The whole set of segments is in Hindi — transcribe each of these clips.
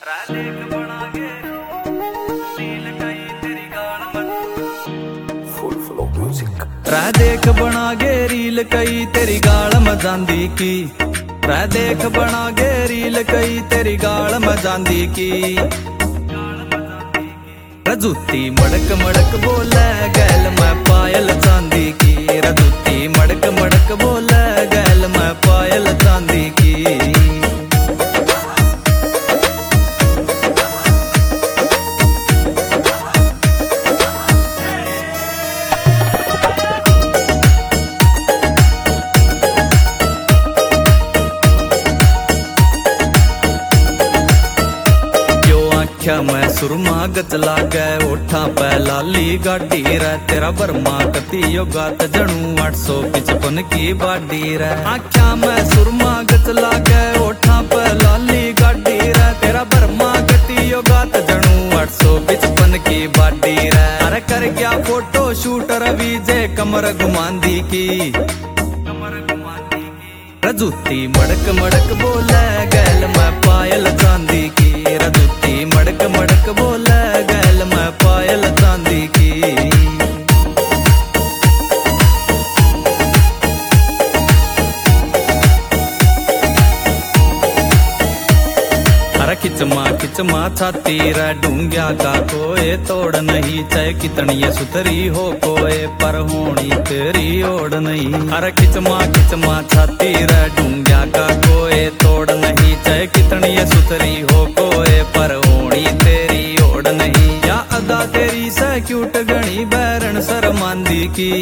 रह देख बना गे रील कई तेरी गाल मजांदी की। रह देख बना गे रील कई तेरी गाल मजांदी की। रजूती मड़क मड़क बोले गैल मैं पायल चांदी की। रजूती मड़क मड़क बोले गैल मैं पायल चांदी की। क्या मैं सुरमा गच लागे ओठा पे लाली गाड़ी रे। तेरा बर्मा कती योगात जणू 855 की बाडी रे। आख्या मैं सुरमा गच लागे ओठा पे लाली गाड़ी रे। तेरा बर्मा कती योगात जणू 855 की बाडी रे। अरे कर क्या फोटो शूट रवि जे कमर घुमांदी की। रजूती मड़क मड़क बोले गैल मैं पायल चांदी की। रजूती मड़क मड़क बोले गैल मैं पायल चांदी की। अरे खिचमा छाती रे ढूंढिया का कोई तोड़ नहीं। चाहे कितनी सुथरी हो कोई पर होनी तेरी ओढ़ नहीं। अरे खिचमा छाती रे ढूंढिया का कोई तोड़ नहीं। चाहे कितनी सुथरी हो कोई पर होनी तेरी ओढ़ नहीं। या अदा तेरी से क्यूट गणी बैरन शर्मांदी की।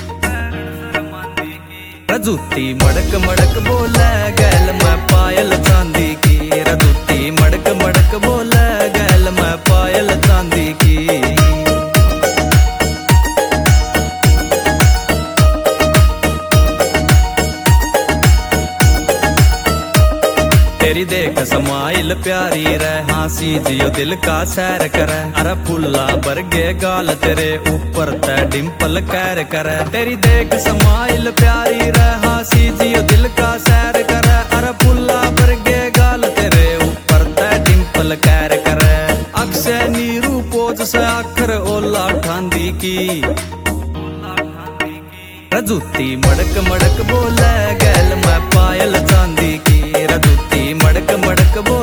रजूती मड़क मड़क बोले गैल मैं पायल चांदी की। रजूती मड़क मड़क बोले गैल मैं पायल चांदी की। तेरी देख समाइल प्यारी रे हांसी जियो दिल का सैर करे। अरे फुल्ला बरगे गाल तेरे ऊपर ते डिम्पल कैर करे। तेरी देख समाइल प्यारी रे हांसी जियो दिल का सैर करे। अरे फुल्ला बरगे गाल तेरे ऊपर ते डिम्पल कैर करे। अक्षय नीरू पोज से आखर ओला ठांदी की। रजूती मड़क मड़क बोले गैल मैं पायल चांदी की। रजूती मड़क मड़क